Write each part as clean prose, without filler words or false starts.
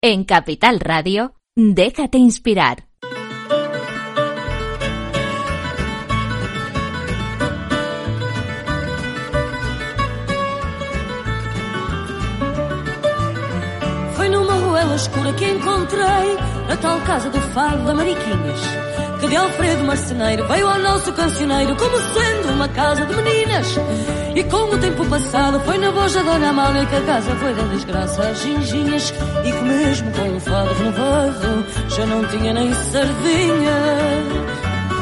En Capital Radio, déjate inspirar. Foi numa ruela escura que encontrei a tal casa do fado da Mariquinhas, que de Alfredo Marceneiro veio ao nosso cancioneiro como sendo uma casa de meninas. E com o tempo passado foi na voz da Dona Amália que a casa foi da desgraça às ginginhas, e que mesmo com o fado renovado já não tinha nem sardinhas.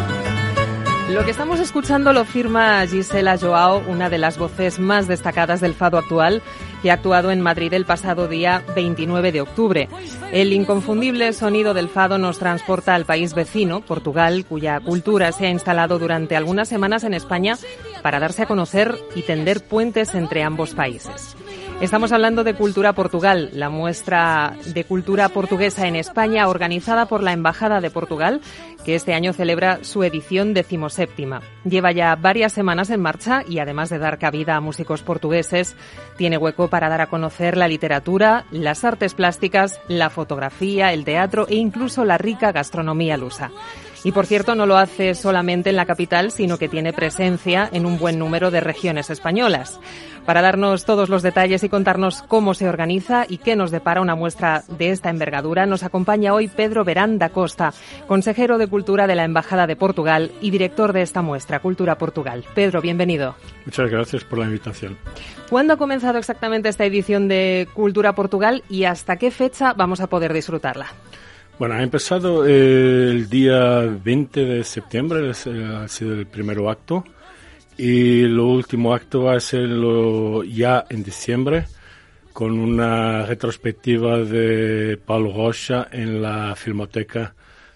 Lo que estamos escuchando lo firma Gisela Joao, una de las voces más destacadas del fado actual, que ha actuado en Madrid el pasado día 29 de octubre. El inconfundible sonido del fado nos transporta al país vecino, Portugal, cuya cultura se ha instalado durante algunas semanas en España para darse a conocer y tender puentes entre ambos países. Estamos hablando de Cultura Portugal, la muestra de cultura portuguesa en España organizada por la Embajada de Portugal, que este año celebra su edición 17ª. Lleva ya varias semanas en marcha y además de dar cabida a músicos portugueses, tiene hueco para dar a conocer la literatura, las artes plásticas, la fotografía, el teatro e incluso la rica gastronomía lusa. Y por cierto, no lo hace solamente en la capital, sino que tiene presencia en un buen número de regiones españolas. Para darnos todos los detalles y contarnos cómo se organiza y qué nos depara una muestra de esta envergadura, nos acompaña hoy Pedro Verán da Costa, consejero de Cultura de la Embajada de Portugal y director de esta muestra, Cultura Portugal. Pedro, bienvenido. Muchas gracias por la invitación. ¿Cuándo ha comenzado exactamente esta edición de Cultura Portugal y hasta qué fecha vamos a poder disfrutarla? Bueno, ha empezado el día 20 de septiembre, ha sido el primer acto, y el último acto va a ser ya en diciembre, con una retrospectiva de Paulo Rocha en la Filmoteca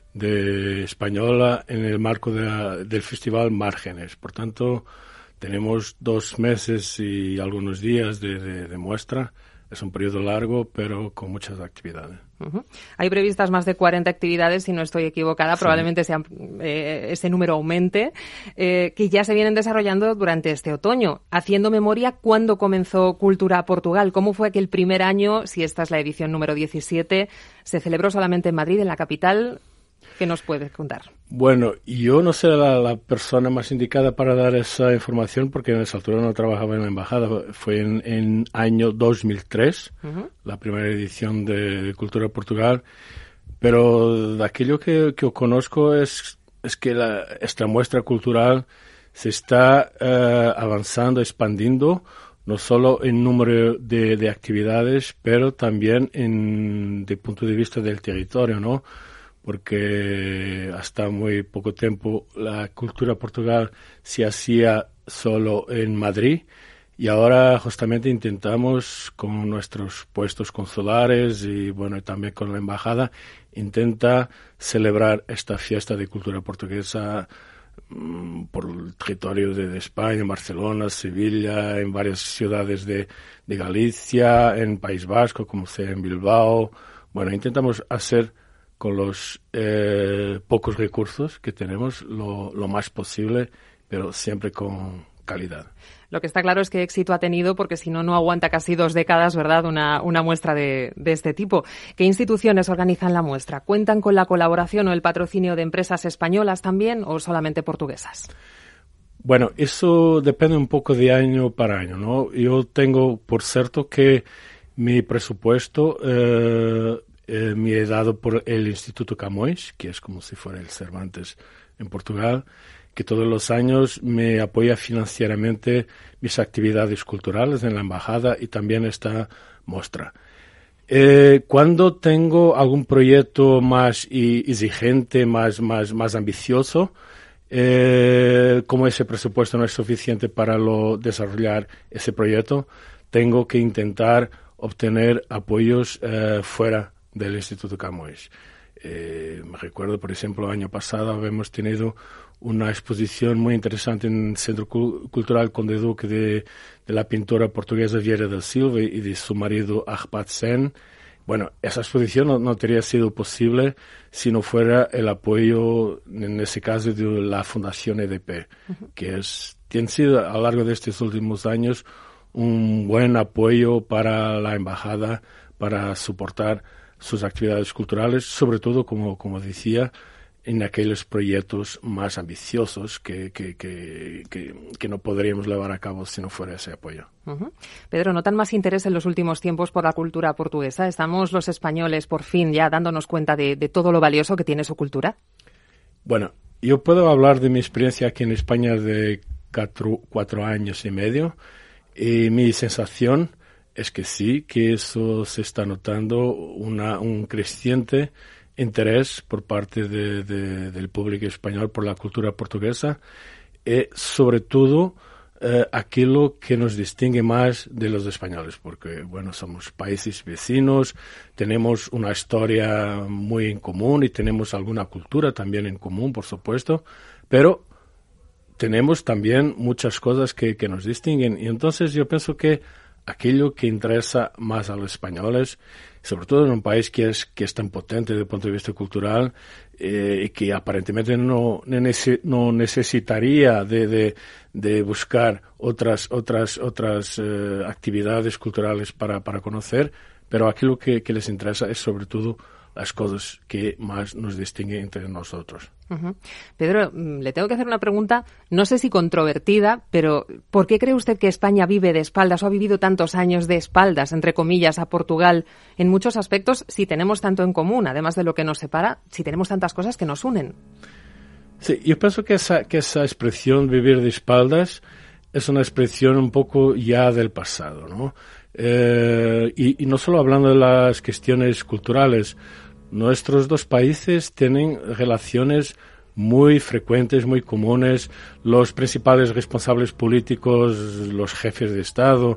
Española en el marco del Festival Márgenes. Por tanto, tenemos 2 meses y algunos días de muestra. Es un periodo largo, pero con muchas actividades. Uh-huh. Hay previstas más de 40 actividades, si no estoy equivocada, sí. Probablemente ese número aumente, que ya se vienen desarrollando durante este otoño. Haciendo memoria, ¿cuándo comenzó Cultura Portugal? ¿Cómo fue que el primer año, si esta es la edición número 17, se celebró solamente en Madrid, en la capital? ¿Qué nos puedes contar? Bueno, yo no sé la persona más indicada para dar esa información porque en esa altura no trabajaba en la embajada. Fue en año 2003, uh-huh. La primera edición de Cultura Portugal. Pero de aquello que yo conozco es que esta muestra cultural se está avanzando, expandiendo, no solo en número de actividades, pero también de punto de vista del territorio, ¿no? Porque hasta muy poco tiempo la Cultura Portugal se hacía solo en Madrid y ahora justamente intentamos con nuestros puestos consulares y bueno, también con la embajada, intenta celebrar esta fiesta de cultura portuguesa por el territorio de España, en Barcelona, Sevilla, en varias ciudades de Galicia, en País Vasco, como sea en Bilbao. Bueno, intentamos hacer con los pocos recursos que tenemos, lo más posible, pero siempre con calidad. Lo que está claro es que éxito ha tenido, porque si no, no aguanta casi 2 décadas, ¿verdad?, una muestra de este tipo. ¿Qué instituciones organizan la muestra? ¿Cuentan con la colaboración o el patrocinio de empresas españolas también o solamente portuguesas? Bueno, eso depende un poco de año para año, ¿no? Yo tengo por cierto que mi presupuesto me he dado por el Instituto Camões, que es como si fuera el Cervantes en Portugal, que todos los años me apoya financieramente mis actividades culturales en la embajada y también esta muestra. Cuando tengo algún proyecto más exigente, más ambicioso, como ese presupuesto no es suficiente para desarrollar ese proyecto, tengo que intentar obtener apoyos fuera del Instituto Camões. Me recuerdo, por ejemplo, el año pasado habíamos tenido una exposición muy interesante en el Centro Cultural Conde Duque de la pintora portuguesa Vieira da Silva y de su marido Arpad Sen. Bueno, esa exposición no habría sido posible si no fuera el apoyo, en ese caso, de la Fundación EDP, uh-huh. que tiene sido a lo largo de estos últimos años un buen apoyo para la embajada, para soportar sus actividades culturales, sobre todo, como decía, en aquellos proyectos más ambiciosos que no podríamos llevar a cabo si no fuera ese apoyo. Uh-huh. Pedro, ¿notan más interés en los últimos tiempos por la cultura portuguesa? ¿Estamos los españoles por fin ya dándonos cuenta de todo lo valioso que tiene su cultura? Bueno, yo puedo hablar de mi experiencia aquí en España de 4 años y medio, y mi sensación es que sí, que eso se está notando un creciente interés por parte del público español por la cultura portuguesa, y sobre todo aquello que nos distingue más de los españoles, porque bueno, somos países vecinos, tenemos una historia muy en común y tenemos alguna cultura también en común, por supuesto, pero tenemos también muchas cosas que nos distinguen, y entonces yo pienso que aquello que interesa más a los españoles, sobre todo en un país que es tan potente desde el punto de vista cultural, y que aparentemente no necesitaría de buscar otras actividades culturales para conocer, pero aquello que les interesa es sobre todo las cosas que más nos distinguen entre nosotros. Uh-huh. Pedro, le tengo que hacer una pregunta, no sé si controvertida, pero ¿por qué cree usted que España vive de espaldas o ha vivido tantos años de espaldas, entre comillas, a Portugal en muchos aspectos, si tenemos tanto en común, además de lo que nos separa, si tenemos tantas cosas que nos unen? Sí, yo pienso que esa expresión vivir de espaldas es una expresión un poco ya del pasado, ¿no? Y no solo hablando de las cuestiones culturales, nuestros dos países tienen relaciones muy frecuentes, muy comunes. Los principales responsables políticos, los jefes de Estado,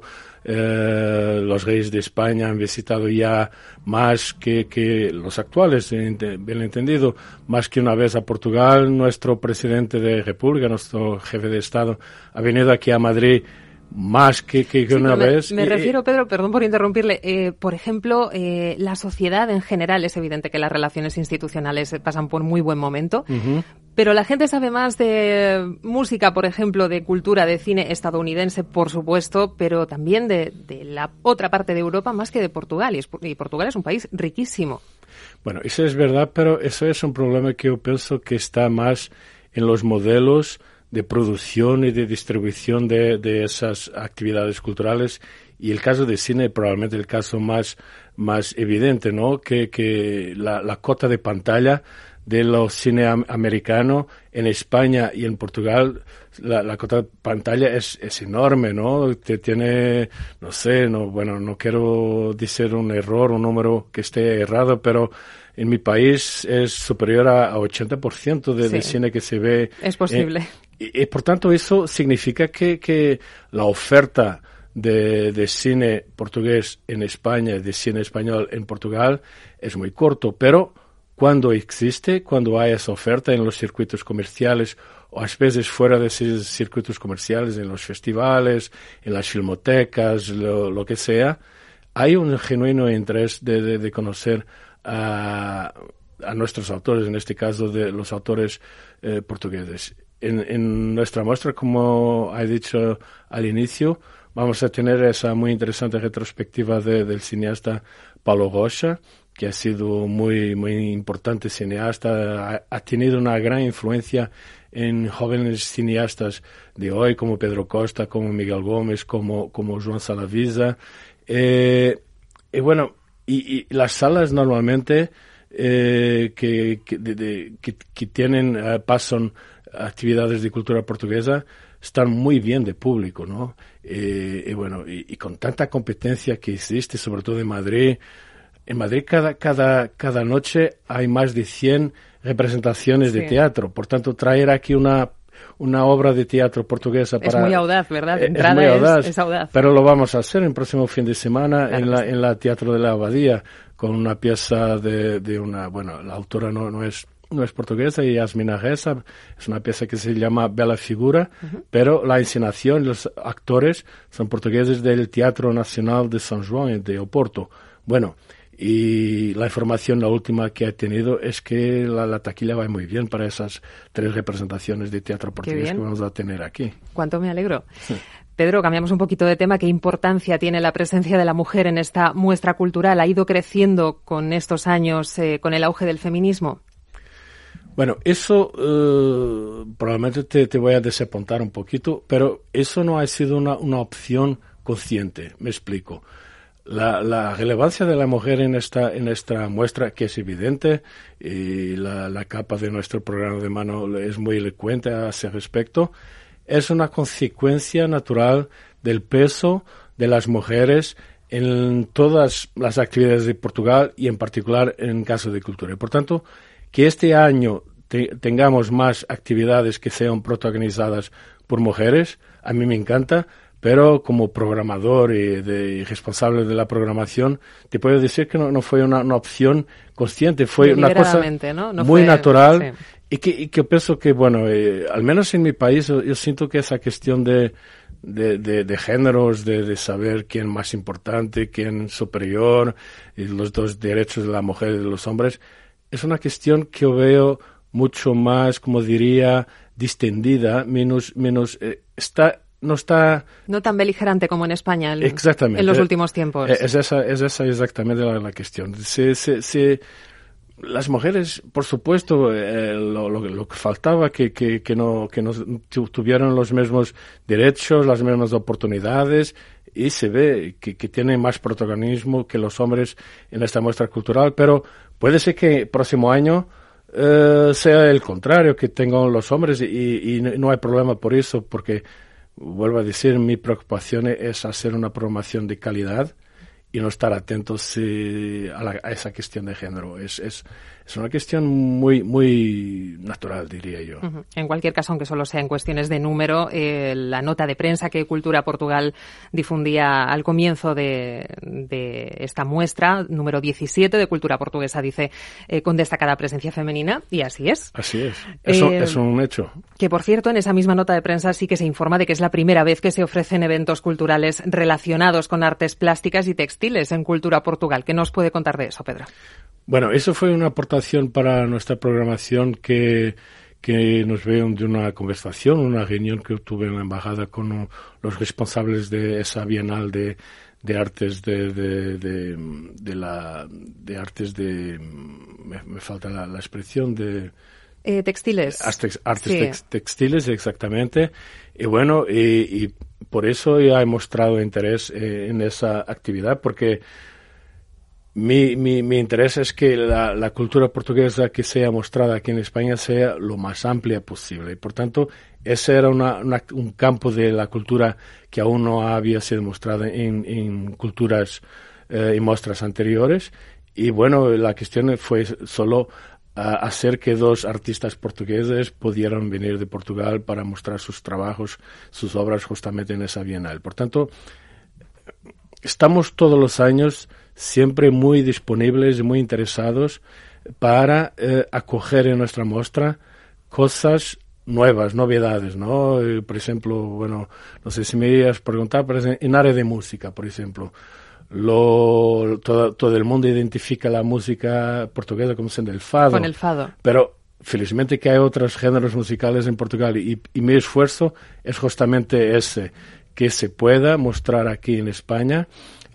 los reyes de España han visitado ya más que los actuales, bien entendido, más que una vez a Portugal. Nuestro presidente de República, nuestro jefe de Estado, ha venido aquí a Madrid más que una vez. Me refiero, Pedro, perdón por interrumpirle, por ejemplo, la sociedad en general, es evidente que las relaciones institucionales pasan por muy buen momento, uh-huh. Pero la gente sabe más de música, por ejemplo, de cultura, de cine estadounidense, por supuesto, pero también de la otra parte de Europa más que de Portugal, y Portugal es un país riquísimo. Bueno, eso es verdad, pero eso es un problema que yo pienso que está más en los modelos de producción y de distribución de esas actividades culturales, y el caso de cine probablemente el caso más evidente, ¿no? Que la cota de pantalla de los cine americano en España y en Portugal, la cota de pantalla es enorme, ¿no? Tiene, no sé, no quiero decir un error, un número que esté errado, pero en mi país es superior a 80% de cine que se ve. Es posible. Y por tanto eso significa que la oferta de cine portugués en España y de cine español en Portugal es muy corto, pero cuando hay esa oferta en los circuitos comerciales o a veces fuera de esos circuitos comerciales, en los festivales, en las filmotecas, lo que sea, hay un genuino interés de conocer a nuestros autores, en este caso de los autores portugueses. En nuestra muestra, como he dicho al inicio, vamos a tener esa muy interesante retrospectiva del cineasta Paulo Rocha, que ha sido muy importante cineasta, ha tenido una gran influencia en jóvenes cineastas de hoy, como Pedro Costa, como Miguel Gómez, como João Salavisa. Y las salas normalmente que tienen, pasan actividades de cultura portuguesa, están muy bien de público, ¿no? Y con tanta competencia que existe, sobre todo en Madrid cada noche hay más de 100 representaciones de teatro. Por tanto, traer aquí una obra de teatro portuguesa es muy audaz, ¿verdad? Es muy audaz, es audaz. Pero lo vamos a hacer el próximo fin de semana, claro, en la Teatro de la Abadía, con una pieza de una, la autora no es portuguesa, y Yasmina Reza, es una pieza que se llama Bela Figura, uh-huh. Pero la encenación, los actores son portugueses del Teatro Nacional de São João, de Oporto. Y la información, la última que he tenido, es que la taquilla va muy bien para esas 3 representaciones de teatro portugués que vamos a tener aquí. Cuánto me alegro. Sí. Pedro, cambiamos un poquito de tema. ¿Qué importancia tiene la presencia de la mujer en esta muestra cultural? ¿Ha ido creciendo con estos años, con el auge del feminismo? Bueno, eso probablemente te voy a desapuntar un poquito, pero eso no ha sido una opción consciente, me explico. La relevancia de la mujer en esta muestra, que es evidente, y la capa de nuestro programa de mano es muy elocuente a ese respecto, es una consecuencia natural del peso de las mujeres en todas las actividades de Portugal y en particular en caso de cultura. Y por tanto, que este año tengamos más actividades que sean protagonizadas por mujeres, a mí me encanta, pero como programador y responsable de la programación, te puedo decir que no fue una opción consciente, fue una cosa muy natural, sí. y que pienso que, bueno, al menos en mi país, yo siento que esa cuestión de géneros, de saber quién es más importante, quién es superior, y los dos derechos de la mujer y de los hombres, es una cuestión que yo veo mucho más, como diría, distendida, no tan beligerante como en España en los últimos tiempos. Es esa exactamente la cuestión. Las mujeres, por supuesto, lo que faltaba, que no tuvieran los mismos derechos, las mismas oportunidades, y se ve que tienen más protagonismo que los hombres en esta muestra cultural, pero puede ser que el próximo año sea el contrario, que tengan los hombres, y no hay problema por eso, porque vuelvo a decir, mi preocupación es hacer una programación de calidad y no estar atentos a esa cuestión de género. Es una cuestión muy, muy natural, diría yo. Uh-huh. En cualquier caso, aunque solo sea en cuestiones de número, la nota de prensa que Cultura Portugal difundía al comienzo de esta muestra, número 17 de Cultura Portuguesa, dice con destacada presencia femenina, y así es. Así es. Eso es un hecho. Que, por cierto, en esa misma nota de prensa sí que se informa de que es la primera vez que se ofrecen eventos culturales relacionados con artes plásticas y textiles en Cultura Portugal. ¿Qué nos puede contar de eso, Pedro? Bueno, eso fue una aportación para nuestra programación que nos veo de una conversación, una reunión que tuve en la embajada con los responsables de esa Bienal de artes me falta la expresión de textiles. Artes sí. Textiles, exactamente. Y bueno, y por eso ya he mostrado interés en esa actividad, porque mi interés es que la cultura portuguesa que sea mostrada aquí en España sea lo más amplia posible. Y por tanto, ese era un campo de la cultura que aún no había sido mostrada en culturas y muestras anteriores. Y bueno, la cuestión fue solo hacer que 2 artistas portugueses pudieran venir de Portugal para mostrar sus trabajos, sus obras justamente en esa Bienal. Por tanto, estamos todos los años siempre muy disponibles y muy interesados para acoger en nuestra muestra cosas nuevas, novedades, ¿no? Por ejemplo, bueno, no sé si me ibas a preguntar, pero en área de música, por ejemplo, todo el mundo identifica la música portuguesa como siendo el fado. Con el fado. Pero felizmente que hay otros géneros musicales en Portugal y mi esfuerzo es justamente ese, que se pueda mostrar aquí en España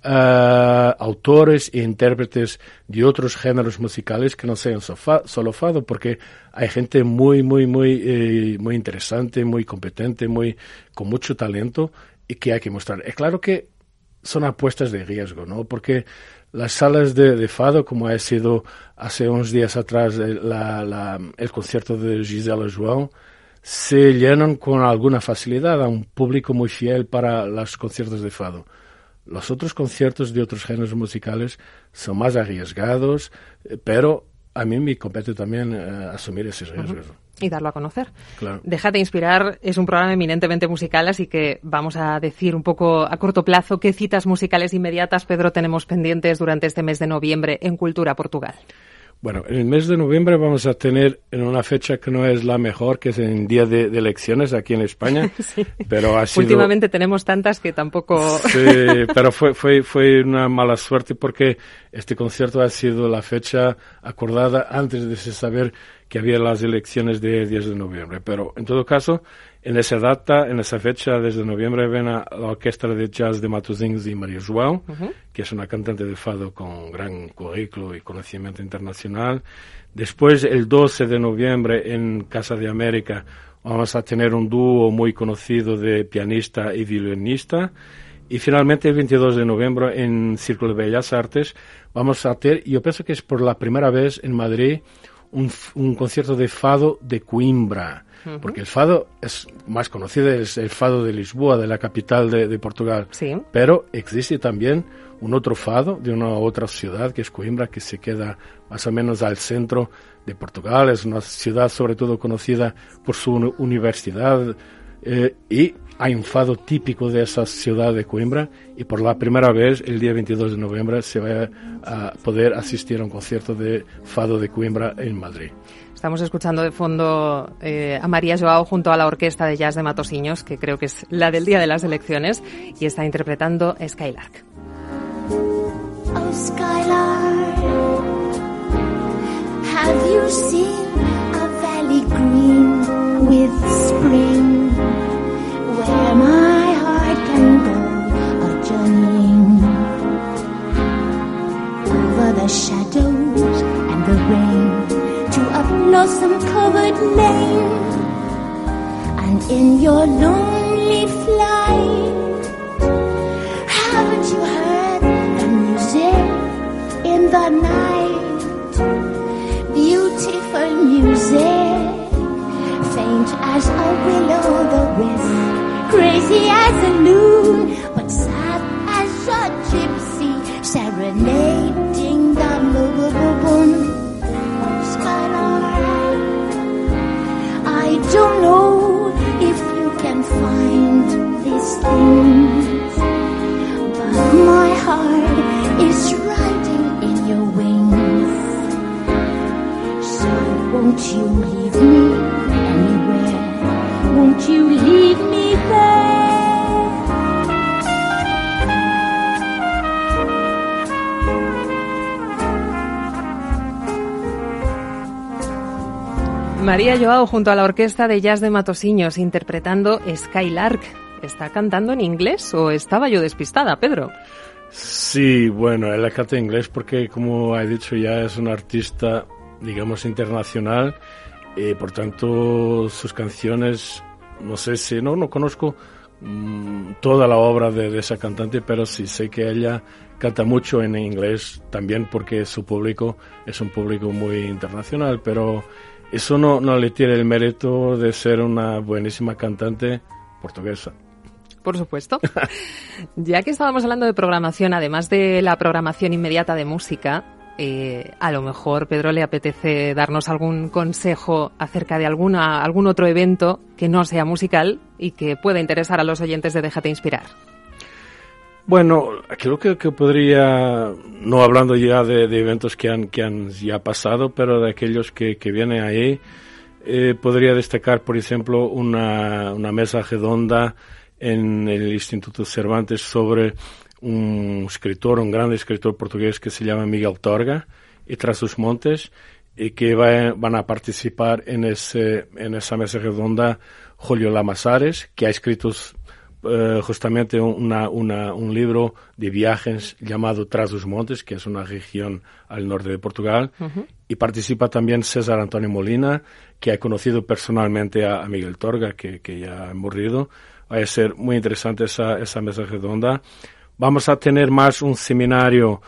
autores e intérpretes de otros géneros musicales que no sean solo fado, porque hay gente muy interesante, muy competente, con mucho talento y que hay que mostrar. Es claro que son apuestas de riesgo, ¿no? Porque las salas de fado, como ha sido hace unos días atrás el concierto de Gisela João, se llenan con alguna facilidad a un público muy fiel para los conciertos de fado. Los otros conciertos de otros géneros musicales son más arriesgados, pero a mí me compete también asumir ese riesgo. Uh-huh. Y darlo a conocer. Claro. Déjate inspirar es un programa eminentemente musical, así que vamos a decir un poco a corto plazo qué citas musicales inmediatas, Pedro, tenemos pendientes durante este mes de noviembre en Cultura Portugal. Bueno, en el mes de noviembre vamos a tener en una fecha que no es la mejor, que es en día de elecciones aquí en España. Sí. Pero ha sido... Últimamente tenemos tantas que tampoco... Sí, pero fue una mala suerte porque este concierto ha sido la fecha acordada antes de saber que había las elecciones de 10 de noviembre. Pero en todo caso, En esa fecha, desde noviembre, ven a la Orquesta de Jazz de Matosinhos y María João, que es una cantante de fado con gran currículo y conocimiento internacional. Después, el 12 de noviembre, en Casa de América, vamos a tener un dúo muy conocido de pianista y violinista. Y finalmente, el 22 de noviembre, en Círculo de Bellas Artes, vamos a tener, yo pienso que es por la primera vez en Madrid, un concierto de fado de Coimbra. Porque el fado es más conocido, es el fado de Lisboa, de la capital de Portugal. Sí. Pero existe también un otro fado de una otra ciudad, que es Coimbra, que se queda más o menos al centro de Portugal. Es una ciudad sobre todo conocida por su universidad, y hay un fado típico de esa ciudad de Coimbra, y por la primera vez el día 22 de noviembre se va a poder asistir a un concierto de fado de Coimbra en Madrid. Estamos escuchando de fondo a María João junto a la Orquesta de Jazz de Matosinhos, que creo que es la del día de las elecciones, y está interpretando Skylark. Oh, Skylark, have you seen a valley green with spring, where my heart can go a-journeying over the shadows and the rain to a blossom-covered lane, and in your lonely flight, haven't you heard the music in the night? Beautiful music, faint as a will-o'-the-wisp, crazy as a loon, but sad as a gypsy serenading the moon. I don't know if you can find these things, but my heart is riding in your wings. So won't you leave me anywhere? Won't you leave me there? María João junto a la Orquesta de Jazz de Matosinhos interpretando Skylark. ¿Está cantando en inglés o estaba yo despistada, Pedro? Sí, bueno, él canta en inglés porque, como he dicho ya, es un artista, digamos, internacional, y por tanto sus canciones, no sé si, no conozco toda la obra de esa cantante, pero sí sé que ella canta mucho en inglés también porque su público es un público muy internacional, pero eso no le tiene el mérito de ser una buenísima cantante portuguesa. Por supuesto. Ya que estábamos hablando de programación, además de la programación inmediata de música, a lo mejor, Pedro, le apetece darnos algún consejo acerca de algún otro evento que no sea musical y que pueda interesar a los oyentes de Déjate Inspirar. Bueno, creo que podría, no hablando ya de eventos que han ya pasado, pero de aquellos que vienen ahí, podría destacar, por ejemplo, una mesa redonda en el Instituto Cervantes sobre un gran escritor portugués que se llama Miguel Torga y Trás-os-Montes, y que van a participar en esa mesa redonda Julio Lamazares, que ha escrito justamente un libro de viajes llamado Trás-os-Montes, que es una región al norte de Portugal, y participa también César Antonio Molina, que ha conocido personalmente a Miguel Torga, que ya ha morido. Va a ser muy interesante esa mesa redonda. Vamos a tener más un seminario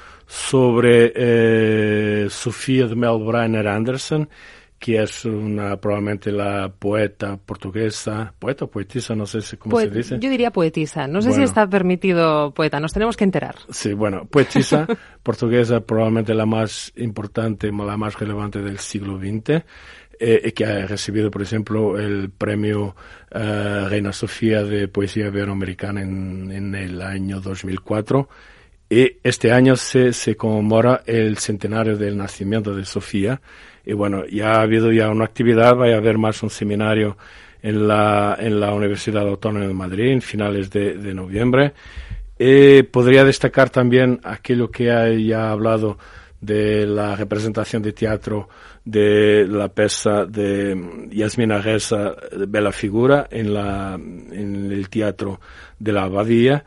sobre Sofía de Melbreiner Anderson, que es probablemente la poeta portuguesa, poeta o poetisa, no sé cómo se dice. Yo diría poetisa, no sé si está permitido poeta, nos tenemos que enterar. Sí, bueno, poetisa portuguesa, probablemente la más importante, la más relevante del siglo XX, que ha recibido, por ejemplo, el premio Reina Sofía de Poesía Iberoamericana en el año 2004. Y este año se conmemora el centenario del nacimiento de Sofía. Y bueno, ya ha habido una actividad, va a haber más un seminario en la Universidad Autónoma de Madrid en finales de noviembre. Podría destacar también aquello que ya ha hablado de la representación de teatro de la pieza de Yasmina Reza, Bella Figura, en el Teatro de la Abadía.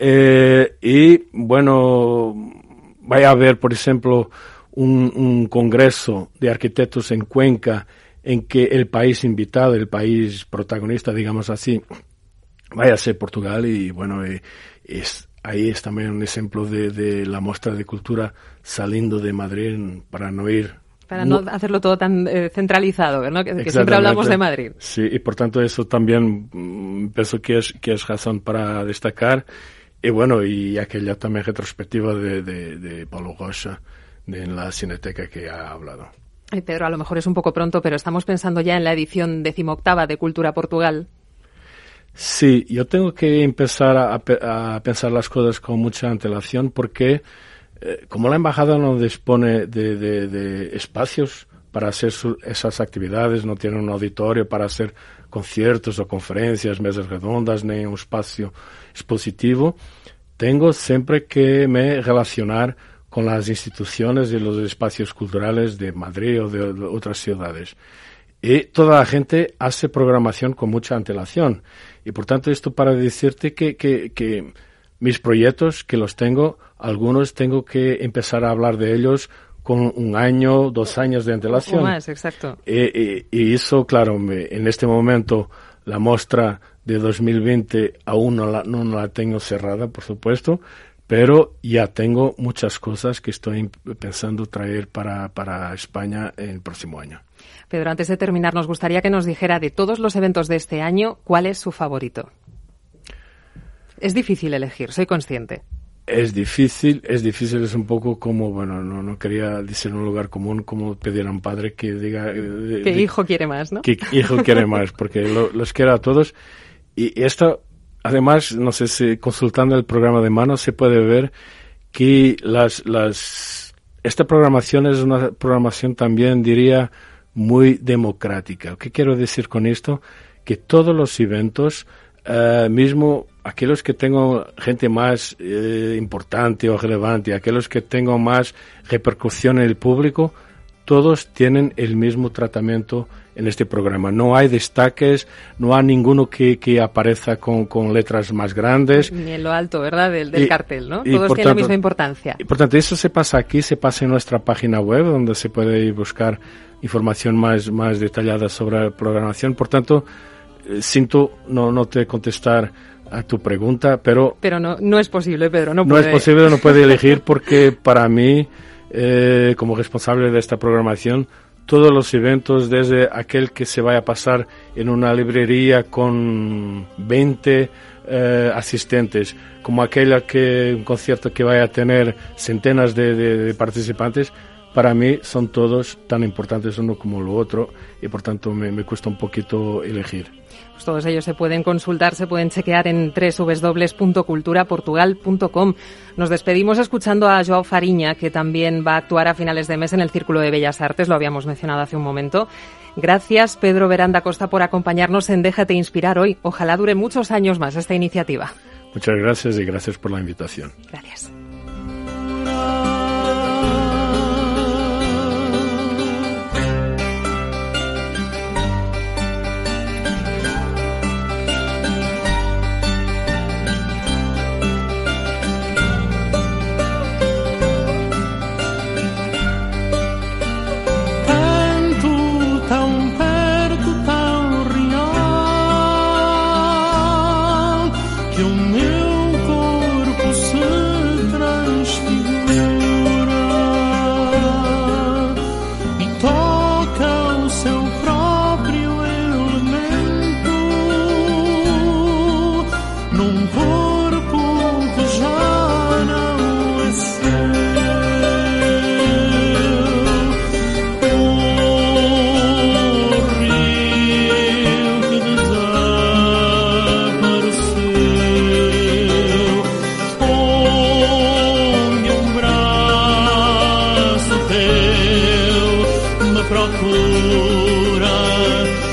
Y bueno, vaya a haber, por ejemplo, un congreso de arquitectos en Cuenca en que el país invitado, el país protagonista, digamos así, vaya a ser Portugal. Y bueno, ahí es también un ejemplo de la muestra de cultura saliendo de Madrid para no ir. Para no hacerlo todo tan centralizado, ¿no? Que siempre hablamos de Madrid. Sí, y por tanto eso también pienso que es razón para destacar. Y bueno, y aquella también retrospectiva de Paulo Rocha en la Cineteca que ha hablado. Pedro, a lo mejor es un poco pronto, pero estamos pensando ya en la edición 18ª de Cultura Portugal. Sí, yo tengo que empezar a pensar las cosas con mucha antelación porque como la embajada no dispone de espacios para hacer esas actividades, no tiene un auditorio para hacer conciertos o conferencias, mesas redondas, ni un espacio expositivo, tengo siempre que me relacionar con las instituciones y los espacios culturales de Madrid o de otras ciudades. Y toda la gente hace programación con mucha antelación. Y por tanto esto para decirte que mis proyectos, que los tengo, algunos tengo que empezar a hablar de ellos con 1 año, 2 años de antelación. O más, exacto. Y eso, claro, en este momento la muestra de 2020 aún no la tengo cerrada, por supuesto, pero ya tengo muchas cosas que estoy pensando traer para España el próximo año. Pedro, antes de terminar, nos gustaría que nos dijera de todos los eventos de este año, ¿cuál es su favorito? Es difícil elegir, soy consciente. Es difícil, es un poco como, bueno, no quería decir un lugar común, como pedir a un padre que diga... ¿Qué hijo quiere más, no? ¿Qué hijo quiere más? Porque los quiero a todos. Y esto, además, no sé si consultando el programa de mano se puede ver que esta programación es una programación también, diría, muy democrática. ¿Qué quiero decir con esto? Que todos los eventos, mismo aquellos que tengan gente más importante o relevante, aquellos que tengan más repercusión en el público, todos tienen el mismo tratamiento en este programa. No hay destaques, no hay ninguno que aparezca con letras más grandes. Ni en lo alto, ¿verdad? Del cartel, ¿no? Todos tienen la misma importancia. Y por tanto, eso se pasa aquí, se pasa en nuestra página web, donde se puede buscar información más detallada sobre la programación. Por tanto, siento no te contestar a tu pregunta, pero no es posible, Pedro, no es posible, no puede elegir porque para mí, como responsable de esta programación, todos los eventos, desde aquel que se vaya a pasar en una librería con 20 asistentes, como un concierto que vaya a tener centenas de participantes, para mí son todos tan importantes uno como lo otro y por tanto me cuesta un poquito elegir. Pues todos ellos se pueden consultar, se pueden chequear en www.culturaportugal.com. Nos despedimos escuchando a João Fariña, que también va a actuar a finales de mes en el Círculo de Bellas Artes, lo habíamos mencionado hace un momento. Gracias, Pedro Veranda Costa, por acompañarnos en Déjate Inspirar hoy. Ojalá dure muchos años más esta iniciativa. Muchas gracias y gracias por la invitación. Gracias. Procura